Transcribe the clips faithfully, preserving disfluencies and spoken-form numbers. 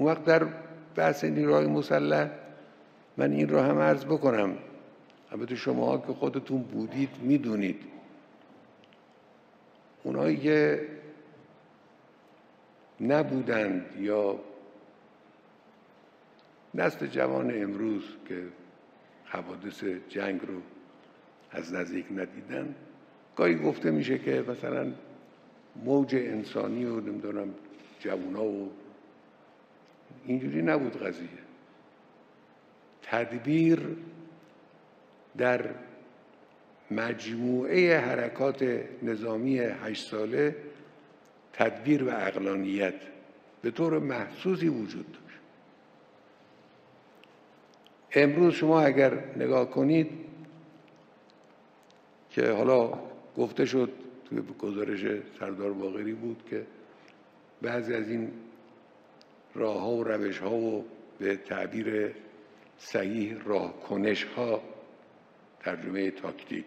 اون وقت در بحث نیروهای مسلح من این رو هم عرض بکنم، البته شما که خودتون بودید میدونید، اونایی که نبودند یا نسل جوان امروز که حوادث جنگ رو از نزدیک ندیدن، گاهی گفته میشه که مثلا موج انسانی و نمیدونم جوونا و اینجوری نبود قضیه. تدبیر در مجموعه حرکات نظامی هشت ساله، تدبیر و عقلانیت به طور محسوسی وجود داشت. امروز شما اگر نگاه کنید که حالا گفته شد توی گزارش سردار باقری بود که بعضی از این راه ها و روش ها و به تعبیر صحیح راه کنش ها، ترجمه تاکتیک،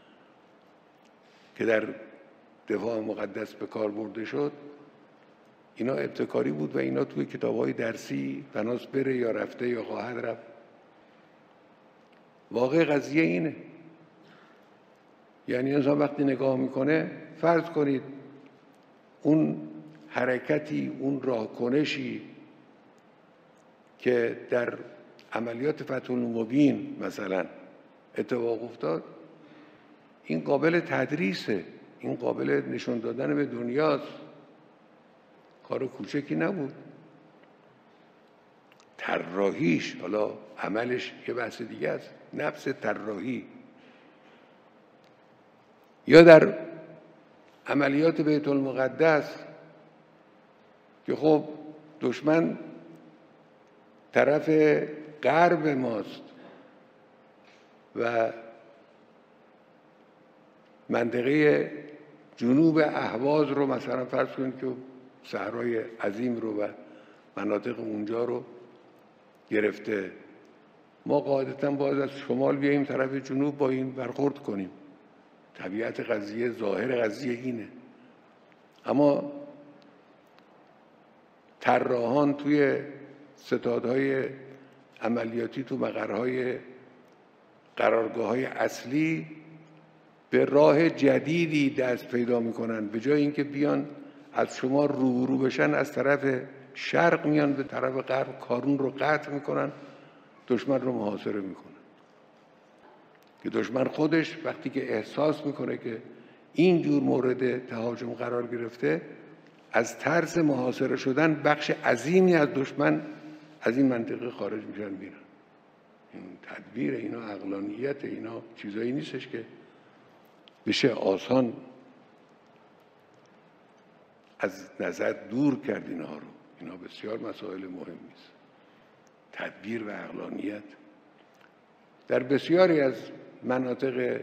که در دفاع مقدس به کار برده شد، اینا ابتکاری بود و اینا توی کتاب‌های درسی بناس بره یا رفته یا خواهد رفت. واقع قضیه اینه، یعنی انسان وقتی نگاه میکنه، فرض کنید اون حرکتی، اون راهکنشی که در عملیات فتح المبین مثلا اتفاق افتاد، این قابل تدریسه، این قابل نشون دادن به دنیاست، کار کوچکی نبود. طراحیش، حالا عملش یه بحث دیگه است، نفس طراحی. یا در عملیات بیت المقدس که خب دشمن طرف غرب ماست و منطقه جنوب اهواز رو مثلا فرض کنید که صحرای عظیم رو و مناطق اونجا رو گرفته، ما قاعدتاً باید از شمال بیاییم طرف جنوب با این برخورد کنیم. طبیعت قضیه، ظاهر قضیه اینه. اما طراحان توی ستادهای عملیاتی تو مقرهای قرارگاه‌های اصلی به راه جدیدی دست پیدا میکنن. به جای اینکه بیان از شما روبرو بشن، از طرف شرق میان به طرف غرب، کارون رو قطع میکنن، دشمن رو محاصره میکنن. که دشمن خودش وقتی که احساس میکنه که این جور مورد تهاجم قرار گرفته، از ترس محاصره شدن بخش عظیمی از دشمن از این منطقه خارج میشن میرن. این تدبیر، اینا عقلانیت، اینا چیزایی نیستش که بشه آسان از نظر دور کرد اینها رو. اینا بسیار مسائل مهمی است. تدبیر و عقلانیت در بسیاری از مناطق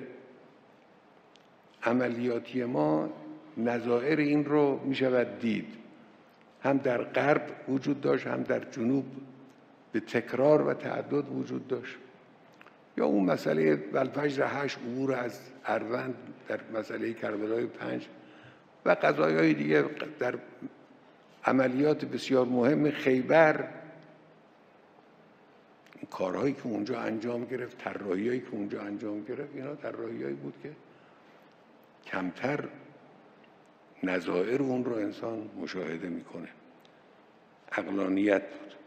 عملیاتی ما نظائر این رو می شود دید. هم در غرب وجود داشت، هم در جنوب به تکرار و تعدد وجود داشت. یا اون مسئله والفجر هشت، عبور از اروند در مسئله کربلای پنج و قضایای دیگه، در عملیات بسیار مهم خیبر، کارهایی که اونجا انجام گرفت، طراحی‌هایی که اونجا انجام گرفت، اینا طراحی‌هایی بود که کمتر نظائر اون رو انسان مشاهده میکنه. عقلانیت بود.